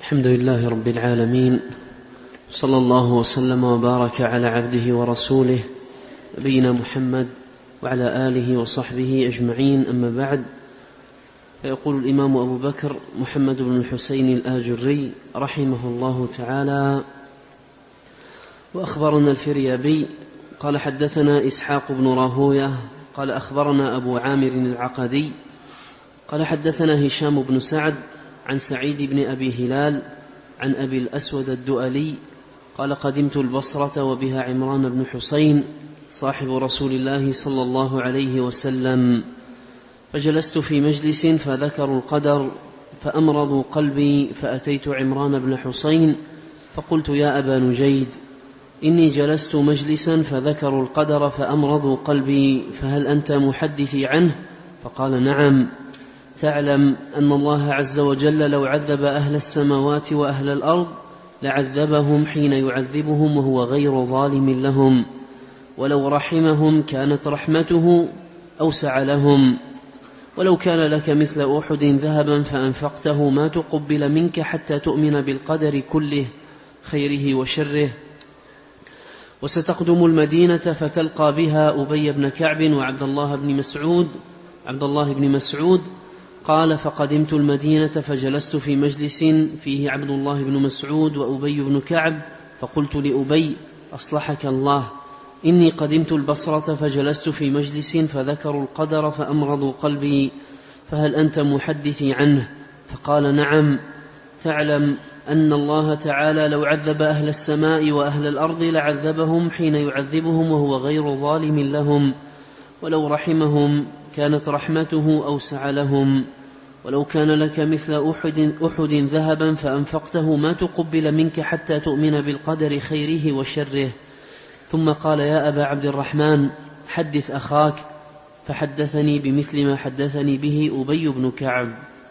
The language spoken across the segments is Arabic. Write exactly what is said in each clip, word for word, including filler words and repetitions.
الحمد لله رب العالمين، صلى الله وسلم وبارك على عبده ورسوله نبينا محمد وعلى آله وصحبه أجمعين، أما بعد. فيقول الإمام أبو بكر محمد بن الحسين الآجري رحمه الله تعالى: وأخبرنا الفريابي قال حدثنا إسحاق بن راهوية قال أخبرنا أبو عامر العقدي قال حدثنا هشام بن سعد عن سعيد بن أبي هلال عن أبي الأسود الدؤلي قال قدمت البصرة وبها عمران بن حسين صاحب رسول الله صلى الله عليه وسلم، فجلست في مجلس فذكروا القدر فأمرضوا قلبي، فأتيت عمران بن حسين فقلت: يا أبا نجيد، إني جلست مجلسا فذكروا القدر فأمرضوا قلبي، فهل أنت محدثي عنه؟ فقال: نعم. تعلم أن الله عز وجل لو عذب أهل السماوات وأهل الأرض لعذبهم حين يعذبهم وهو غير ظالم لهم، ولو رحمهم كانت رحمته أوسع لهم، ولو كان لك مثل أحد ذهبا فأنفقته ما تقبل منك حتى تؤمن بالقدر كله خيره وشره. وستقدم المدينة فتلقى بها أبي بن كعب وعبد الله بن مسعود عبد الله بن مسعود قال: فقدمت المدينة فجلست في مجلس فيه عبد الله بن مسعود وأبي بن كعب، فقلت لأبي: أصلحك الله، إني قدمت البصرة فجلست في مجلس فذكروا القدر فأمرضوا قلبي، فهل أنت محدثي عنه؟ فقال: نعم. تعلم أن الله تعالى لو عذب أهل السماء وأهل الأرض لعذبهم حين يعذبهم وهو غير ظالم لهم، ولو رحمهم كانت رحمته أوسع لهم، ولو كان لك مثل أحد, أحد ذهبا فأنفقته ما تقبل منك حتى تؤمن بالقدر خيره وشره. ثم قال: يا أبا عبد الرحمن، حدث أخاك، فحدثني بمثل ما حدثني به أبي بن كعب.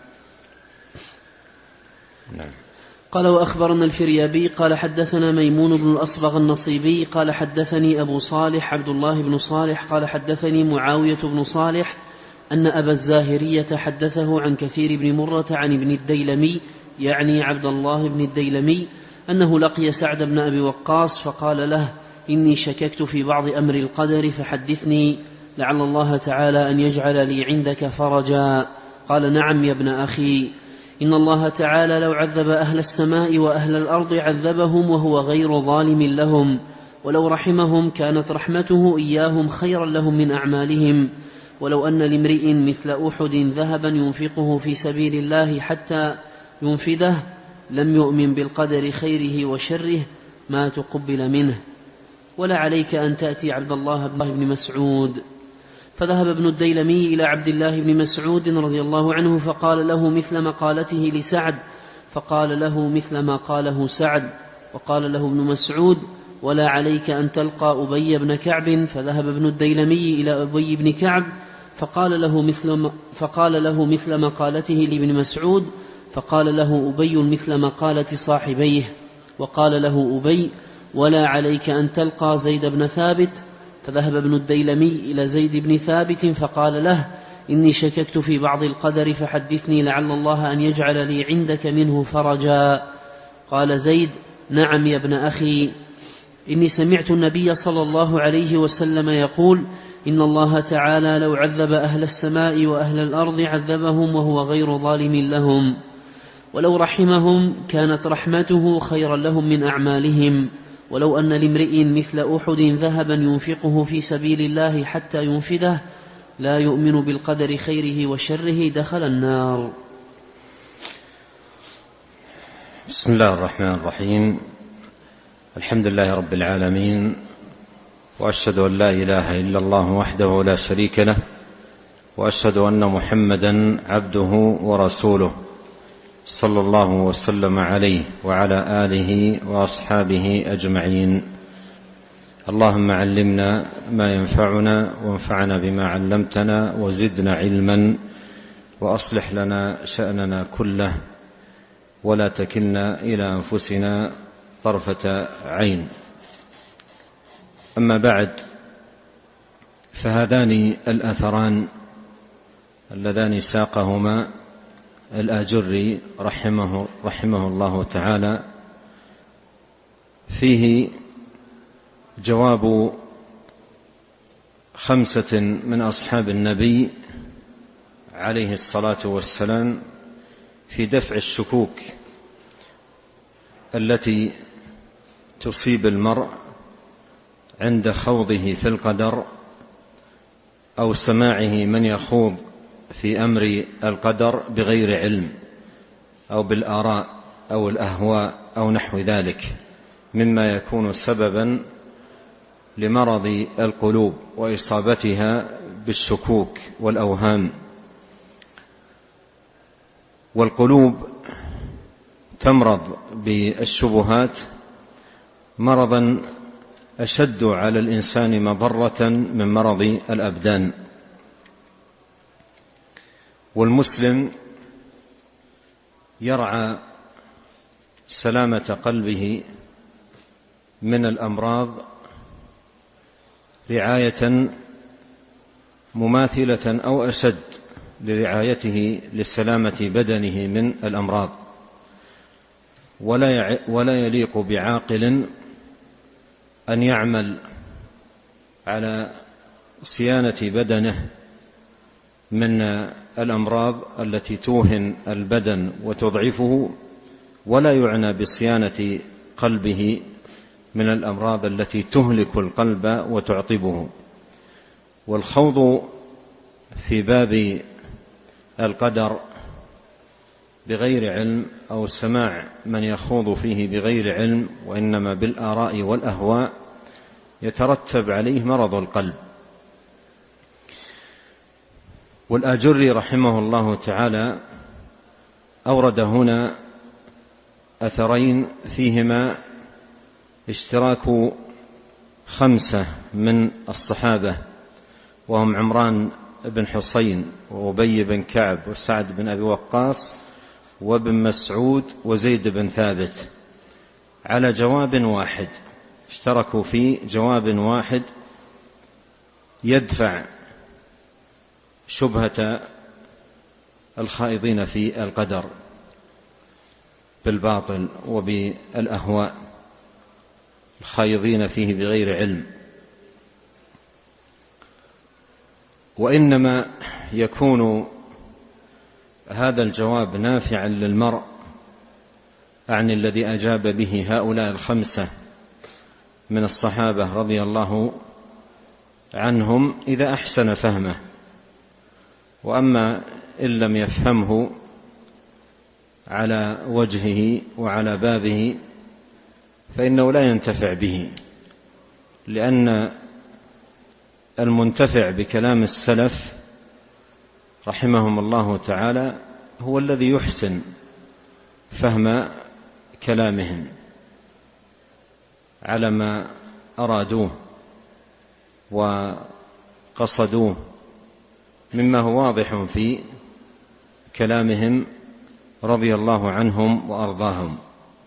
نعم. قال: وأخبرنا الفريابي قال حدثنا ميمون بن الأصبغ النصيبي قال حدثني أبو صالح عبد الله بن صالح قال حدثني معاوية بن صالح أن أبا الزاهرية حدثه عن كثير بن مرة عن ابن الديلمي، يعني عبد الله بن الديلمي، أنه لقي سعد بن أبي وقاص فقال له: إني شككت في بعض أمر القدر فحدثني لعل الله تعالى أن يجعل لي عندك فرجا. قال: نعم يا ابن أخي، إن الله تعالى لو عذب أهل السماء وأهل الأرض عذبهم وهو غير ظالم لهم، ولو رحمهم كانت رحمته إياهم خيرا لهم من أعمالهم، ولو أن لامرئ مثل أحد ذهبا ينفقه في سبيل الله حتى ينفذه لم يؤمن بالقدر خيره وشره ما تقبل منه، ولا عليك أن تأتي عبد الله بن مسعود. فذهب ابن الديلمي إلى عبد الله بن مسعود رضي الله عنه فقال له مثل مقالته لسعد، فقال له مثل ما قاله سعد، وقال له ابن مسعود: ولا عليك أن تلقى أبي بن كعب. فذهب ابن الديلمي إلى أبي بن كعب فقال له مثل فقال له مثل مقالته لابن مسعود، فقال له أبي مثل مقالة صاحبيه، وقال له أبي: ولا عليك أن تلقى زيد بن ثابت. فذهب ابن الديلمي إلى زيد بن ثابت فقال له: إني شككت في بعض القدر فحدثني لعل الله أن يجعل لي عندك منه فرجا. قال زيد: نعم يا ابن أخي، إني سمعت النبي صلى الله عليه وسلم يقول: إن الله تعالى لو عذب أهل السماء وأهل الأرض عذبهم وهو غير ظالم لهم، ولو رحمهم كانت رحمته خيرا لهم من أعمالهم، ولو أن لامرئ مثل أحد ذهبا ينفقه في سبيل الله حتى ينفذه لا يؤمن بالقدر خيره وشره دخل النار. بسم الله الرحمن الرحيم. الحمد لله رب العالمين، وأشهد أن لا إله إلا الله وحده لا شريك له، وأشهد أن محمدا عبده ورسوله صلى الله وسلم عليه وعلى آله وأصحابه أجمعين. اللهم علمنا ما ينفعنا وانفعنا بما علمتنا وزدنا علما، وأصلح لنا شأننا كله، ولا تكلنا إلى أنفسنا طرفة عين. أما بعد، فهذان الأثران اللذان ساقهما الآجري رحمه, رحمه الله تعالى فيه جواب خمسة من أصحاب النبي عليه الصلاة والسلام في دفع الشكوك التي تصيب المرء عند خوضه في القدر أو سماعه من يخوض في أمر القدر بغير علم أو بالآراء أو الأهواء أو نحو ذلك مما يكون سببا لمرض القلوب وإصابتها بالشكوك والأوهام. والقلوب تمرض بالشبهات مرضا أشد على الإنسان مضرة من مرض الأبدان. والمسلم يرعى سلامة قلبه من الأمراض رعاية مماثلة أو أشد لرعايته لسلامة بدنه من الأمراض. ولا ولا يليق بعاقل أن يعمل على صيانة بدنه من الأمراض التي توهن البدن وتضعفه، ولا يعنى بصيانة قلبه من الأمراض التي تهلك القلب وتعطبه. والخوض في باب القدر بغير علم أو سماع من يخوض فيه بغير علم وإنما بالآراء والأهواء يترتب عليه مرض القلب. والآجري رحمه الله تعالى أورد هنا أثرين فيهما اشتراك خمسة من الصحابة وهم عمران بن حسين وأبي بن كعب وسعد بن أبي وقاص وابن مسعود وزيد بن ثابت على جواب واحد، اشتركوا في جواب واحد يدفع شبهة الخائضين في القدر بالباطل وبالأهواء الخائضين فيه بغير علم. وإنما يكون هذا الجواب نافعا للمرء عن الذي أجاب به هؤلاء الخمسة من الصحابة رضي الله عنهم إذا أحسن فهمه، وأما إن لم يفهمه على وجهه وعلى بابه فإنه لا ينتفع به، لأن المنتفع بكلام السلف رحمهم الله تعالى هو الذي يحسن فهم كلامهم على ما أرادوه وقصدوه مما هو واضح في كلامهم رضي الله عنهم وأرضاهم.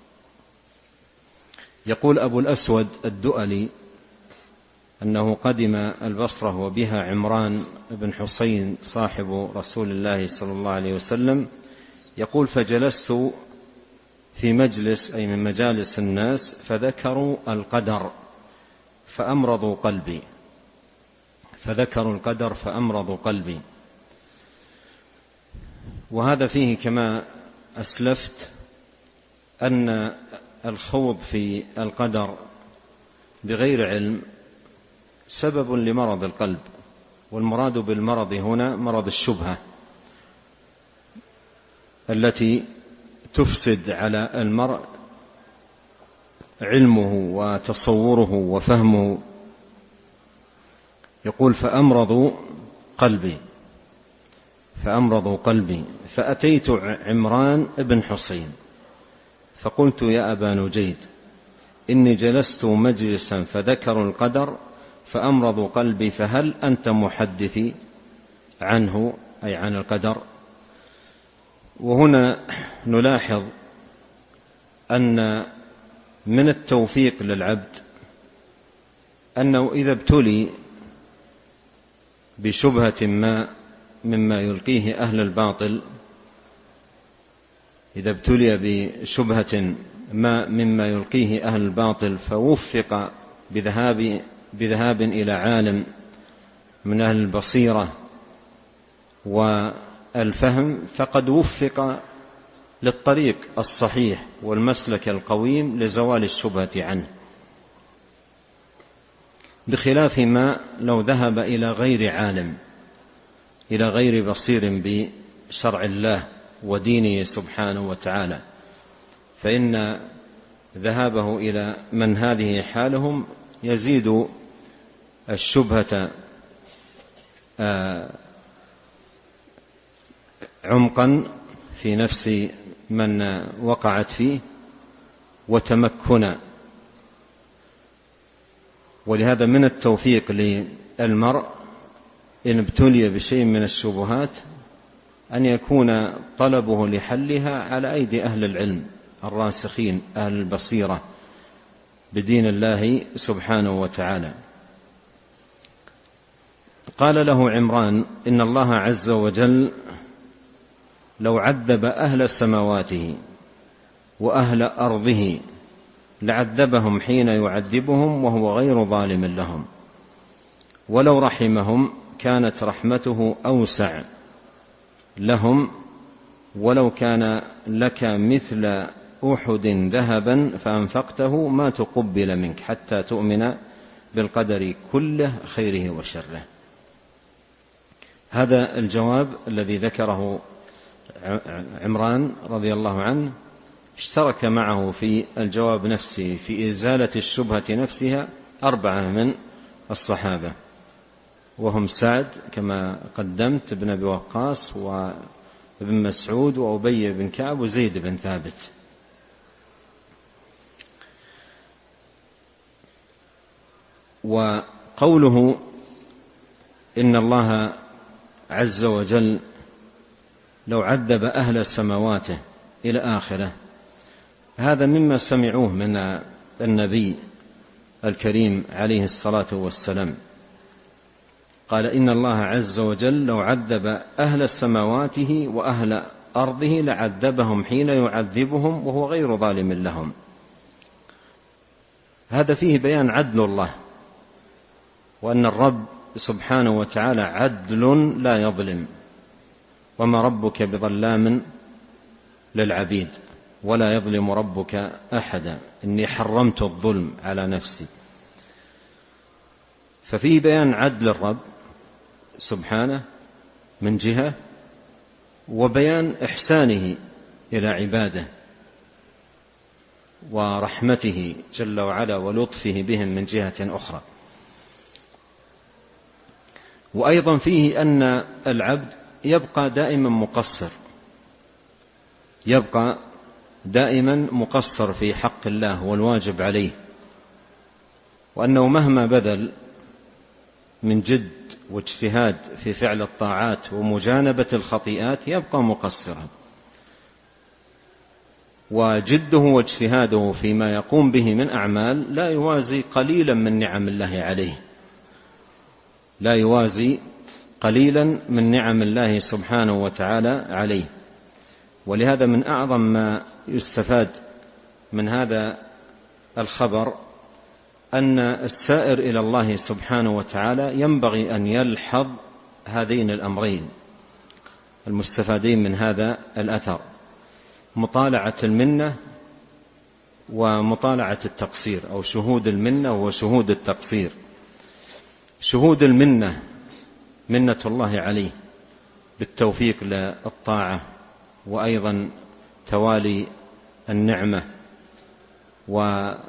يقول أبو الأسود الدؤلي أنه قدم البصرة وبها عمران بن حسين صاحب رسول الله صلى الله عليه وسلم، يقول فجلست في مجلس أي من مجالس الناس فذكروا القدر فأمرضوا قلبي فذكروا القدر فأمرضوا قلبي. وهذا فيه كما أسلفت أن الخوض في القدر بغير علم سبب لمرض القلب، والمراد بالمرض هنا مرض الشبهة التي تفسد على المرء علمه وتصوره وفهمه. يقول فأمرضوا قلبي فأمرضوا قلبي فأتيت عمران بن حسين فقلت يا أبا نجيد إني جلست مجلسا فذكروا القدر فأمرضوا قلبي فهل أنت محدثي عنه أي عن القدر؟ وهنا نلاحظ أن من التوفيق للعبد أنه إذا ابتلي بشبهة ما مما يلقيه أهل الباطل إذا ابتلي بشبهة ما مما يلقيه أهل الباطل فوفق بذهاب, بذهاب إلى عالم من أهل البصيرة والفهم، فقد وفق للطريق الصحيح والمسلك القويم لزوال الشبهة عنه، بخلاف ما لو ذهب إلى غير عالم، إلى غير بصير بشرع الله ودينه سبحانه وتعالى، فإن ذهابه إلى من هذه حالهم يزيد الشبهة عمقا في نفس من وقعت فيه وتمكنا. ولهذا من التوفيق للمرء إن ابتلي بشيء من الشبهات أن يكون طلبه لحلها على أيدي أهل العلم الراسخين أهل البصيرة بدين الله سبحانه وتعالى. قال له عمران: إن الله عز وجل لو عذب أهل سماواته وأهل أرضه لعذبهم حين يعذبهم وهو غير ظالم لهم، ولو رحمهم كانت رحمته أوسع لهم، ولو كان لك مثل أحد ذهبا فأنفقته ما تقبل منك حتى تؤمن بالقدر كله خيره وشره. هذا الجواب الذي ذكره عمران رضي الله عنه اشترك معه في الجواب نفسه في إزالة الشبهة نفسها أربعة من الصحابة، وهم سعد كما قدمت بن أبي وقاص وابن مسعود وأبي بن كعب وزيد بن ثابت. وقوله إن الله عز وجل لو عذب أهل سماواته إلى آخره، هذا مما سمعوه من النبي الكريم عليه الصلاة والسلام. قال: إن الله عز وجل لو عذب أهل سماواته وأهل أرضه لعذبهم حين يعذبهم وهو غير ظالم لهم. هذا فيه بيان عدل الله، وأن الرب سبحانه وتعالى عدل لا يظلم، وما ربك بظلام للعبيد ولا يظلم ربك أحدا، إني حرمت الظلم على نفسي. ففيه بيان عدل الرب سبحانه من جهة، وبيان إحسانه إلى عباده ورحمته جل وعلا ولطفه بهم من جهة أخرى. وأيضا فيه أن العبد يبقى دائما مقصر، يبقى دائما مقصر في حق الله والواجب عليه، وأنه مهما بذل من جد واجتهاد في فعل الطاعات ومجانبة الخطيئات يبقى مقصرا، وجده واجتهاده فيما يقوم به من أعمال لا يوازي قليلا من نعم الله عليه، لا يوازي قليلا من نعم الله سبحانه وتعالى عليه. ولهذا من أعظم ما يستفاد من هذا الخبر أن السائر إلى الله سبحانه وتعالى ينبغي أن يلحظ هذين الأمرين المستفادين من هذا الأثر: مطالعة المنة ومطالعة التقصير، أو شهود المنة وشهود التقصير. شهود المنة منة الله عليه بالتوفيق للطاعة، وأيضا توالي النعمة، وأيضا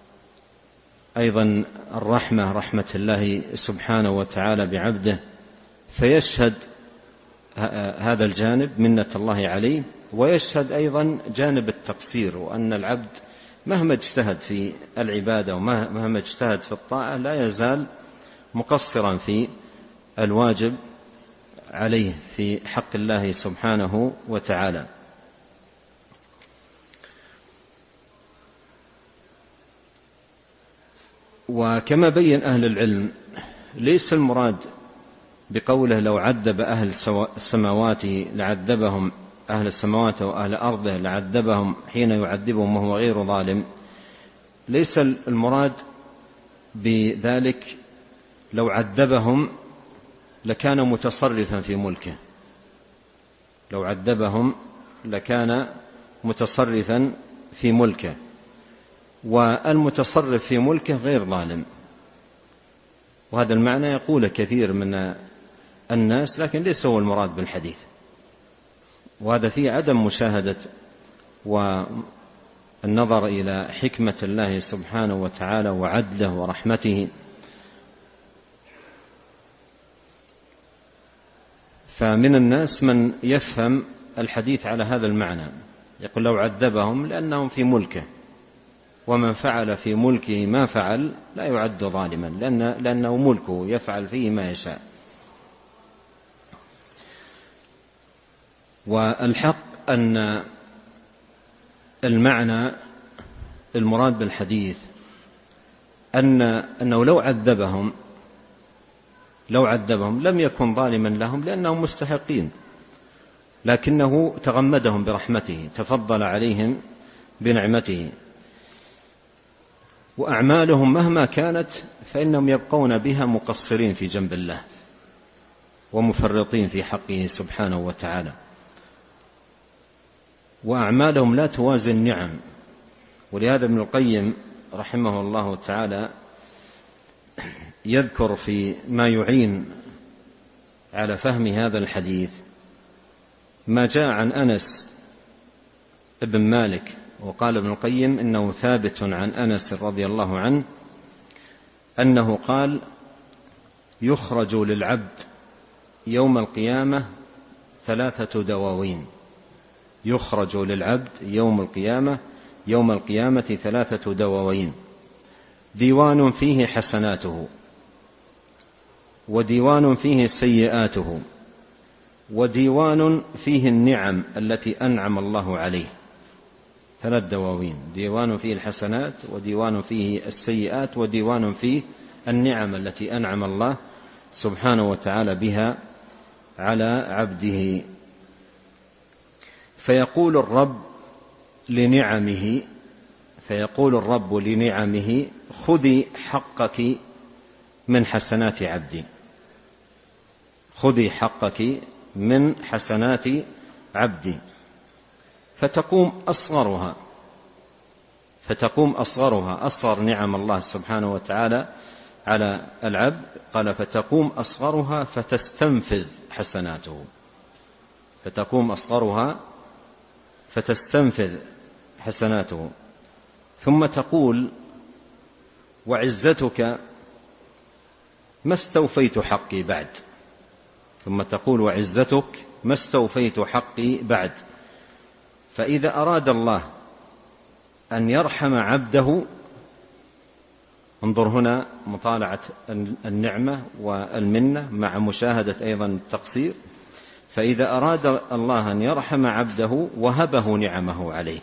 الرحمة، رحمة الله سبحانه وتعالى بعبده، فيشهد هذا الجانب منة الله عليه، ويشهد أيضا جانب التقصير، وأن العبد مهما اجتهد في العبادة ومهما اجتهد في الطاعة لا يزال مقصرا في الواجب عليه في حق الله سبحانه وتعالى. وكما بين أهل العلم، ليس المراد بقوله لو عذب أهل السماوات لعذبهم أهل السماوات وأهل أرضه لعذبهم حين يعذبهم وهو غير ظالم، ليس المراد بذلك لو عذبهم لكان متصرفا في ملكه، لو عذبهم لكان متصرفا في ملكه، والمتصرف في ملكه غير ظالم. وهذا المعنى يقول كثير من الناس، لكن ليس هو المراد بالحديث، وهذا فيه عدم مشاهدة والنظر إلى حكمة الله سبحانه وتعالى وعدله ورحمته. فمن الناس من يفهم الحديث على هذا المعنى، يقول لو عذبهم لأنهم في ملكه، ومن فعل في ملكه ما فعل لا يعد ظالما، لأن لأنه ملكه يفعل فيه ما يشاء. والحق أن المعنى المراد بالحديث أن أنه لو عذبهم لو عذبهم لم يكن ظالما لهم لأنهم مستحقين، لكنه تغمدهم برحمته، تفضل عليهم بنعمته، وأعمالهم مهما كانت فإنهم يبقون بها مقصرين في جنب الله ومفرطين في حقه سبحانه وتعالى، وأعمالهم لا توازي النعم. ولهذا ابن القيم رحمه الله تعالى يذكر في ما يعين على فهم هذا الحديث ما جاء عن أنس ابن مالك، وقال ابن القيم إنه ثابت عن أنس رضي الله عنه أنه قال: يخرج للعبد يوم القيامة ثلاثة دواوين. يخرج للعبد يوم القيامة يوم القيامة ثلاثة دواوين: ديوان فيه حسناته، وديوان فيه سيئاته، وديوان فيه النعم التي أنعم الله عليه. ثلاث دواوين: ديوان فيه الحسنات، وديوان فيه السيئات، وديوان فيه النعم التي أنعم الله سبحانه وتعالى بها على عبده. فيقول الرب لنعمه فيقول الرب لنعمه: خذي حقك من حسنات عبدي، خذي حقك من حسنات عبدي. فتقوم أصغرها فتقوم أصغرها أصغر نعم الله سبحانه وتعالى على العبد، قال: فتقوم أصغرها فتستنفذ حسناته. فتقوم أصغرها فتستنفذ حسناته، ثم تقول: وعزتك ما استوفيت حقي بعد. ثم تقول: وعزتك ما استوفيت حقي بعد. فإذا أراد الله أن يرحم عبده، انظر هنا مطالعة النعمة والمنة مع مشاهدة أيضا التقصير. فإذا أراد الله أن يرحم عبده وهبه نعمه عليه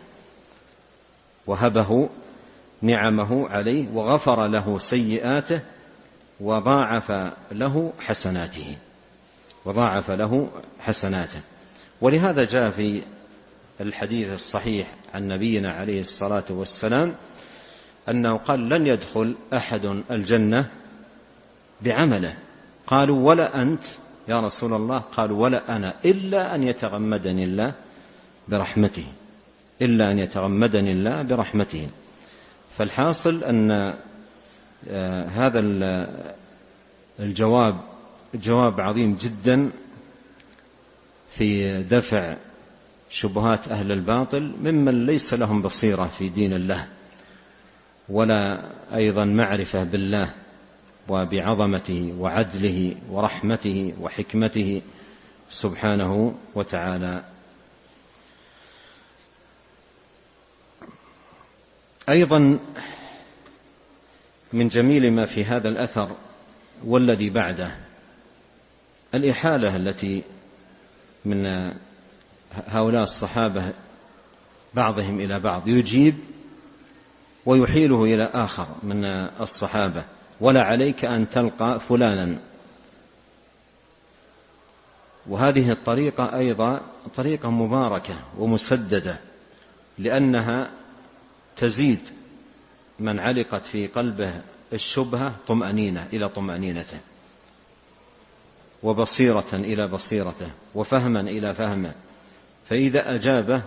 وهبه نعمه عليه وغفر له سيئاته وضاعف له حسناته وضاعف له حسناته. ولهذا جاء في الحديث الصحيح عن نبينا عليه الصلاة والسلام أنه قال: لن يدخل أحد الجنة بعمله. قالوا: ولا أنت يا رسول الله؟ قالوا: ولا أنا، إلا أن يتغمدني الله برحمته إلا أن يتغمدني الله برحمته. فالحاصل أن هذا الجواب جواب عظيم جدا في دفع شبهات أهل الباطل ممن ليس لهم بصيرة في دين الله ولا أيضا معرفة بالله وبعظمته وعدله ورحمته وحكمته سبحانه وتعالى. أيضا من جميل ما في هذا الأثر والذي بعده الإحالة التي من هؤلاء الصحابة بعضهم إلى بعض، يجيب ويحيله إلى آخر من الصحابة: ولا عليك أن تلقى فلانا، وهذه الطريقة أيضا طريقة مباركة ومسددة، لأنها تزيد من علقت في قلبه الشبهة طمأنينة إلى طمأنينته، وبصيرة إلى بصيرته، وفهما إلى فهمه، فإذا أجابه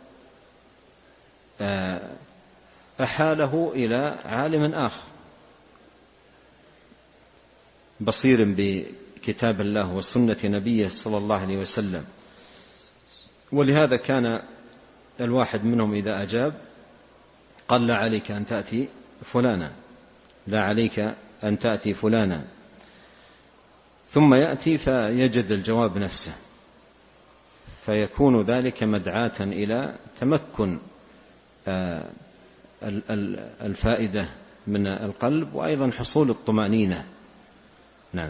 أحاله إلى عالم آخر بصير بكتاب الله وسنة نبيه صلى الله عليه وسلم. ولهذا كان الواحد منهم إذا أجاب قال: لا عليك أن تأتي فلانا، لا عليك أن تأتي فلانا، ثم يأتي فيجد الجواب نفسه، فيكون ذلك مدعاة إلى تمكن الفائدة من القلب، وأيضا حصول الطمأنينة. نعم.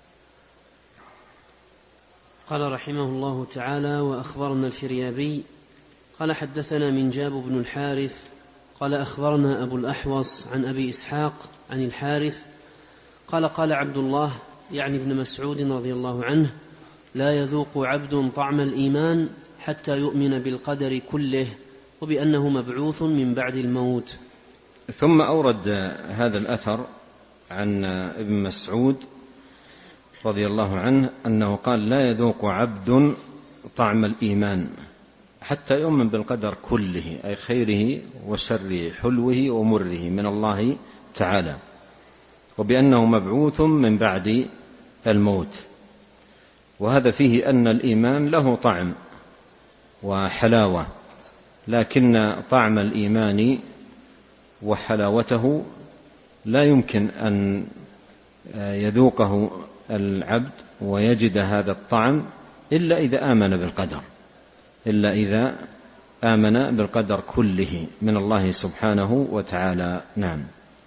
قال رحمه الله تعالى: وأخبرنا الفريابي قال حدثنا منجاب بن الحارث قال أخبرنا أبو الأحوص عن أبي إسحاق عن الحارث قال قال عبد الله يعني ابن مسعود رضي الله عنه: لا يذوق عبد طعم الإيمان حتى يؤمن بالقدر كله وبأنه مبعوث من بعد الموت. ثم أورد هذا الأثر عن ابن مسعود رضي الله عنه أنه قال: لا يذوق عبد طعم الإيمان حتى يؤمن بالقدر كله، أي خيره وشره، حلوه ومره، من الله تعالى، وبأنه مبعوث من بعد الموت. وهذا فيه أن الإيمان له طعم وحلاوة، لكن طعم الإيمان وحلاوته لا يمكن أن يذوقه العبد ويجد هذا الطعم إلا إذا آمن بالقدر، إلا إذا آمن بالقدر كله من الله سبحانه وتعالى. نعم.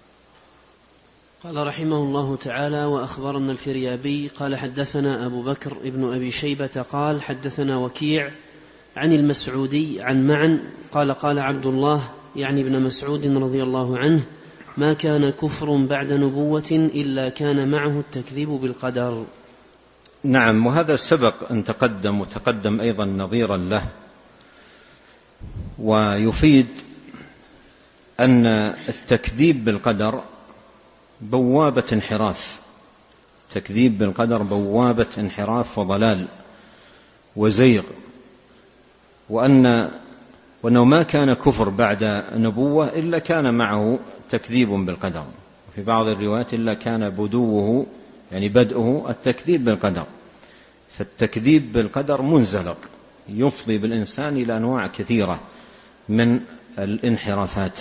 قال رحمه الله تعالى: وأخبرنا الفريابي قال حدثنا أبو بكر ابن أبي شيبة قال حدثنا وكيع عن المسعودي عن معن قال قال عبد الله يعني ابن مسعود رضي الله عنه: ما كان كفر بعد نبوة إلا كان معه التكذيب بالقدر. نعم. وهذا سبق أن تقدم وتقدم أيضا نظيرا له، ويفيد أن التكذيب بالقدر بوابة انحراف، تكذيب بالقدر بوابة انحراف وضلال وزيغ، وأن وأنه ما كان كفر بعد نبوة إلا كان معه تكذيب بالقدر، في بعض الروايات إلا كان بدوه يعني بدءه التكذيب بالقدر. فالتكذيب بالقدر منزلق يفضي بالإنسان إلى أنواع كثيرة من الانحرافات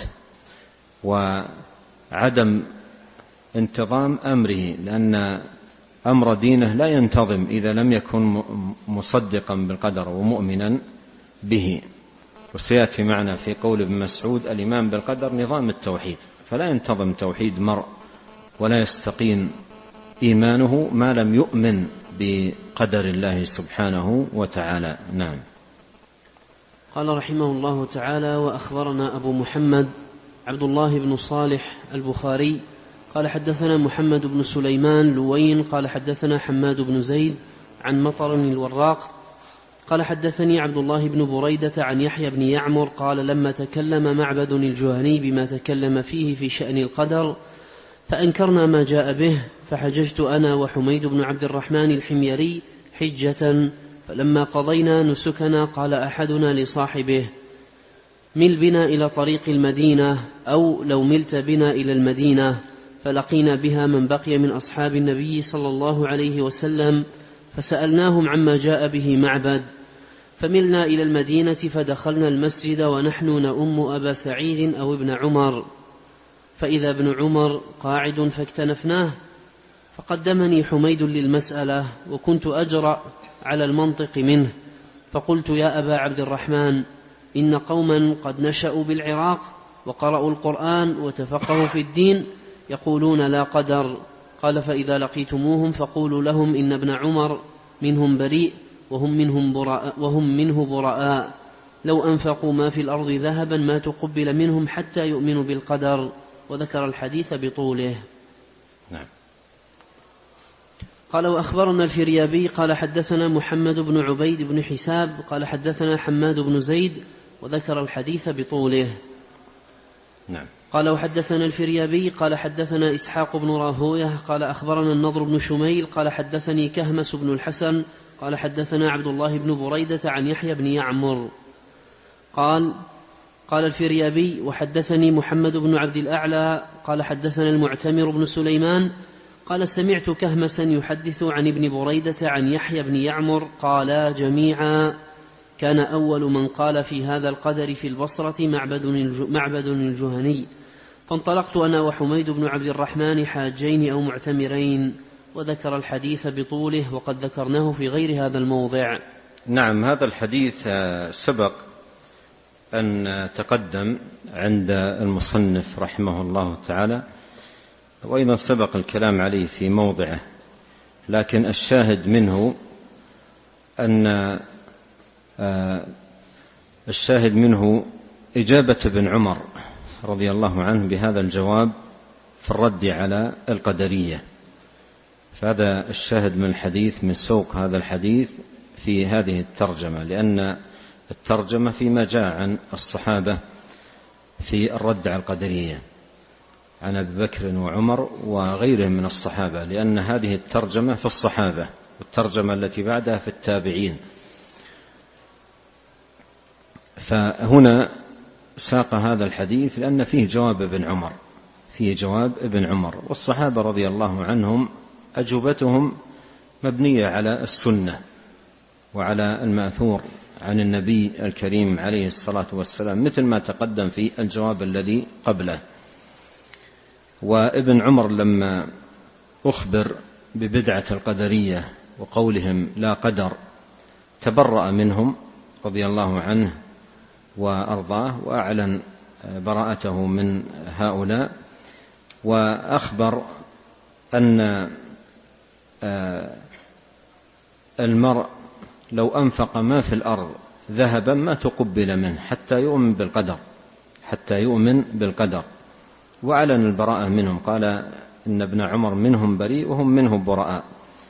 وعدم انتظام أمره، لأن أمر دينه لا ينتظم إذا لم يكن مصدقا بالقدر ومؤمنا به. وسيأتي معنا في قول ابن مسعود: الإيمان بالقدر نظام التوحيد، فلا ينتظم توحيد مرء ولا يستقيم إيمانه ما لم يؤمن بقدر الله سبحانه وتعالى. نعم. قال رحمه الله تعالى: وأخبرنا أبو محمد عبد الله بن صالح البخاري قال حدثنا محمد بن سليمان لوين قال حدثنا حماد بن زيد عن مطر الوراق قال حدثني عبد الله بن بريدة عن يحيى بن يعمر قال: لما تكلم معبد الجهني بما تكلم فيه في شأن القدر فأنكرنا ما جاء به، فحججت أنا وحميد بن عبد الرحمن الحميري حجة، فلما قضينا نسكنا قال أحدنا لصاحبه: مل بنا إلى طريق المدينة، أو لو ملت بنا إلى المدينة. فلقينا بها من بقي من أصحاب النبي صلى الله عليه وسلم فسألناهم عما جاء به معبد، فملنا إلى المدينة فدخلنا المسجد ونحن نؤم أبا سعيد أو ابن عمر، فإذا ابن عمر قاعد فاكتنفناه، فقدمني حميد للمسألة وكنت أجرأ على المنطق منه، فقلت: يا أبا عبد الرحمن، إن قوما قد نشأوا بالعراق وقرأوا القرآن وتفقهوا في الدين يقولون لا قدر. قال: فإذا لقيتموهم فقولوا لهم إن ابن عمر منهم بريء وهم, منهم براء وهم منه براء، لو أنفقوا ما في الأرض ذهبا ما تقبل منهم حتى يؤمنوا بالقدر. وذكر الحديث بطوله. نعم. قال وأخبرنا الفريابي قال حدثنا محمد بن عبيد بن حساب قال حدثنا حماد بن زيد وذكر الحديث بطوله. نعم. قال وحدثنا الفريابي قال حدثنا إسحاق بن راهويه قال أخبرنا النضر بن شميل قال حدثني كهمس بن الحسن قال حدثنا عبد الله بن بريدة عن يحيى بن يعمر قال قال الفريابي وحدثني محمد بن عبد الأعلى قال حدثنا المعتمر بن سليمان قال سمعت كهمسا يحدث عن ابن بريدة عن يحيى بن يعمر قالا جميعا كان أول من قال في هذا القدر في البصرة معبد معبد الجهني، فانطلقت أنا وحميد بن عبد الرحمن حاجين أو معتمرين، وذكر الحديث بطوله وقد ذكرناه في غير هذا الموضع. نعم، هذا الحديث سبق أن تقدم عند المصنف رحمه الله تعالى، وأيضا سبق الكلام عليه في موضعه، لكن الشاهد منه أن الشاهد منه إجابة ابن عمر رضي الله عنه بهذا الجواب في الرد على القدرية. فهذا الشاهد من الحديث، من سوق هذا الحديث في هذه الترجمة، لأن الترجمة فيما جاء عن الصحابة في الرد على القدرية عن أبي بكر وعمر وغيرهم من الصحابة، لأن هذه الترجمة في الصحابة والترجمة التي بعدها في التابعين. فهنا ساق هذا الحديث لأن فيه جواب ابن عمر فيه جواب ابن عمر والصحابة رضي الله عنهم أجوبتهم مبنية على السنة وعلى المأثور عن النبي الكريم عليه الصلاة والسلام، مثل ما تقدم في الجواب الذي قبله. وابن عمر لما أخبر ببدعة القدرية وقولهم لا قدر تبرأ منهم رضي الله عنه وأرضاه، وأعلن براءته من هؤلاء، وأخبر أن المرء لو أنفق ما في الأرض ذهبا ما تقبل منه حتى يؤمن بالقدر حتى يؤمن بالقدر وأعلن البراءة منهم، قال إن ابن عمر منهم بريء وهم منه براء.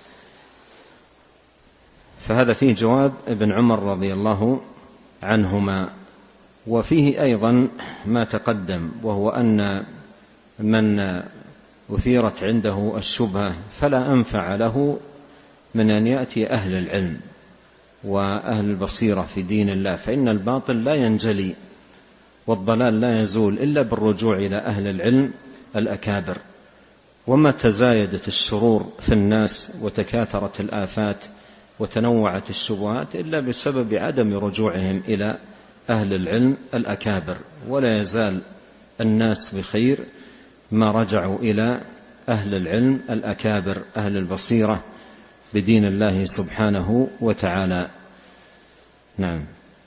فهذا فيه جواب ابن عمر رضي الله عنهما. وفيه أيضا ما تقدم، وهو أن من أثيرت عنده الشبهة فلا أنفع له من أن يأتي أهل العلم وأهل البصيرة في دين الله، فإن الباطل لا ينجلي والضلال لا يزول إلا بالرجوع إلى أهل العلم الأكابر. وما تزايدت الشرور في الناس وتكاثرت الآفات وتنوعت الشبهات إلا بسبب عدم رجوعهم إلى أهل العلم الأكابر، ولا يزال الناس بخير ما رجعوا إلى أهل العلم الأكابر أهل البصيرة بدين الله سبحانه وتعالى. نعم.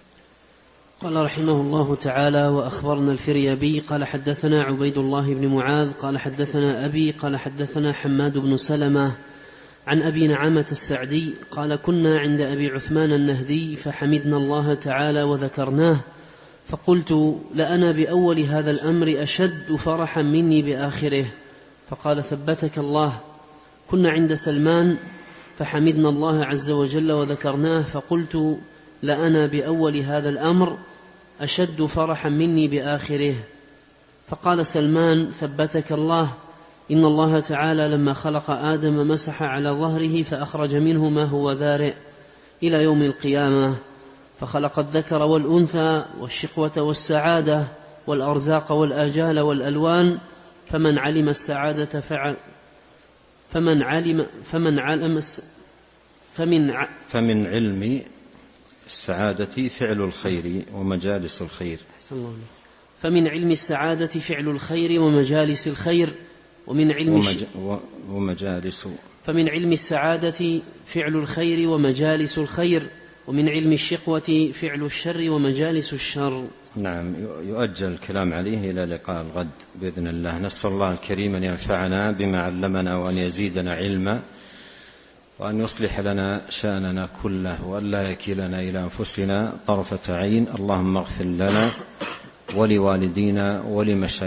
قال رحمه الله تعالى وأخبرنا الفريابي قال حدثنا عبيد الله بن معاذ قال حدثنا أبي قال حدثنا حماد بن سلمة عن أبي نعمة السعدي قال كنا عند أبي عثمان النهدي فحمدنا الله تعالى وذكرناه، فقلت لأنا بأول هذا الأمر أشد فرحا مني بآخره، فقال ثبتك الله. كنا عند سلمان فحمدنا الله عز وجل وذكرناه، فقلت لأنا بأول هذا الأمر أشد فرحا مني بآخره، فقال سلمان ثبتك الله إن الله تعالى لما خلق آدم مسح على ظهره فأخرج منه ما هو ذارئ إلى يوم القيامة، فخلق الذكر والأنثى والشقوة والسعادة والأرزاق والآجال والألوان، فمن علم السعادة فعل فمن علم فمن علم فمن ع... فمن علم السعادة فعل الخير ومجالس الخير. فمن علم السعادة فعل الخير ومجالس الخير ومن علم ومج... ومجالس فمن علم السعادة فعل الخير ومجالس الخير ومن علم الشقوة فعل الشر ومجالس الشر. نعم، يؤجل الكلام عليه إلى لقاء الغد بإذن الله. نسأل الله الكريم أن ينفعنا بما علمنا وأن يزيدنا علما وأن يصلح لنا شأننا كله وأن لا يكلنا إلى أنفسنا طرفة عين. اللهم اغفر لنا ولوالدينا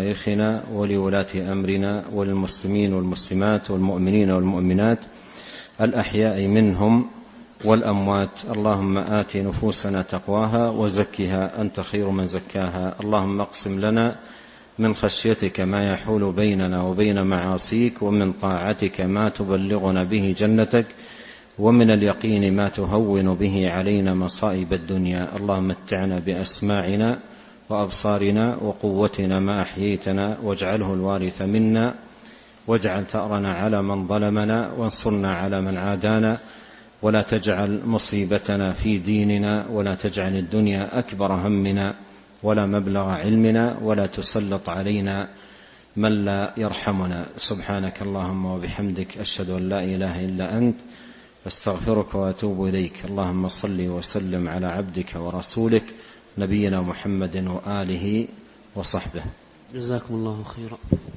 ولمشايخنا ولولاة أمرنا وللمسلمين والمسلمات والمؤمنين والمؤمنات الأحياء منهم والأموات. اللهم آت نفوسنا تقواها وزكها أنت خير من زكاها. اللهم اقسم لنا من خشيتك ما يحول بيننا وبين معاصيك، ومن طاعتك ما تبلغنا به جنتك، ومن اليقين ما تهون به علينا مصائب الدنيا. اللهم متعنا بأسماعنا وأبصارنا وقوتنا ما أحييتنا، واجعله الوارث منا، واجعل ثأرنا على من ظلمنا، وانصرنا على من عادانا، ولا تجعل مصيبتنا في ديننا، ولا تجعل الدنيا أكبر همنا ولا مبلغ علمنا، ولا تسلط علينا من لا يرحمنا. سبحانك اللهم وبحمدك، أشهد أن لا إله إلا أنت، أستغفرك وأتوب إليك. اللهم صل وسلم على عبدك ورسولك نبينا محمد وآله وصحبه. جزاكم الله خيرا.